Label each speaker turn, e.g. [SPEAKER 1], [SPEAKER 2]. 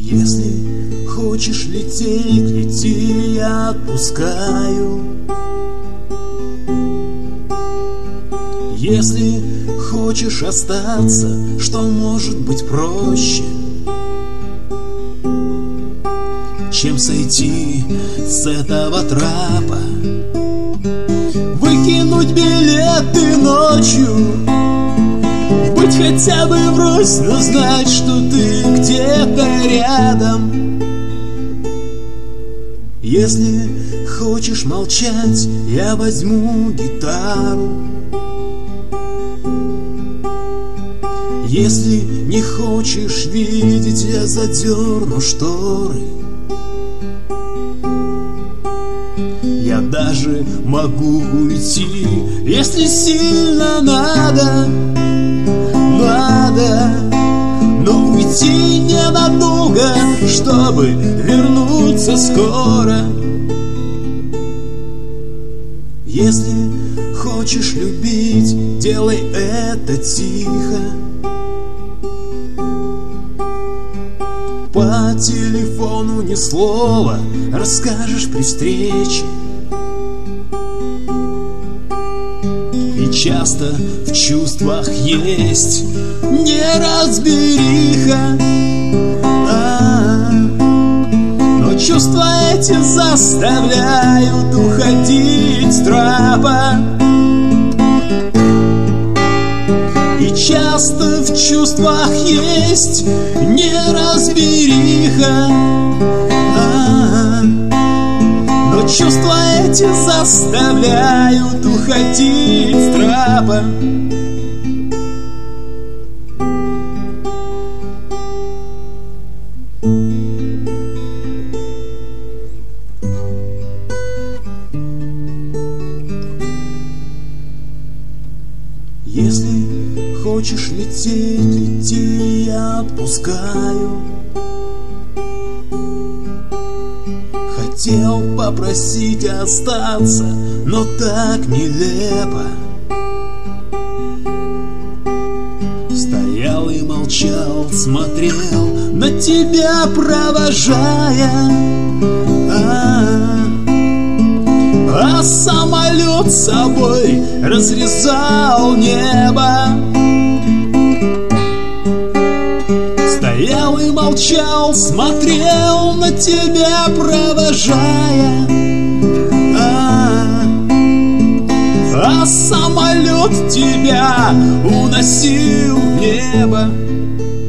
[SPEAKER 1] Если хочешь лететь, лети, я отпускаю. Если хочешь остаться, что может быть проще, чем сойти с этого трапа, выкинуть билеты ночью, быть хотя бы врозь, но знать, что ты где-то рядом. Если хочешь молчать, я возьму гитару. Если не хочешь видеть, я задерну шторы. Я даже могу уйти, если сильно надо, но уйти ненадолго, чтобы вернуться скоро. Если хочешь любить, делай это тихо. По телефону ни слова расскажешь при встрече. И часто в чувствах есть неразбериха, но чувства эти заставляют уходить с трапа. И часто в чувствах есть неразбериха, но чувства эти заставляют уходить с трапа. Если хочешь лететь, лети, я отпускаю. Хотел попросить остаться, но так нелепо. Стоял и молчал, смотрел на тебя, провожая. А самолет собой разрезал небо. Стоял и молчал, смотрел на тебя, провожая. А самолет тебя уносил в небо.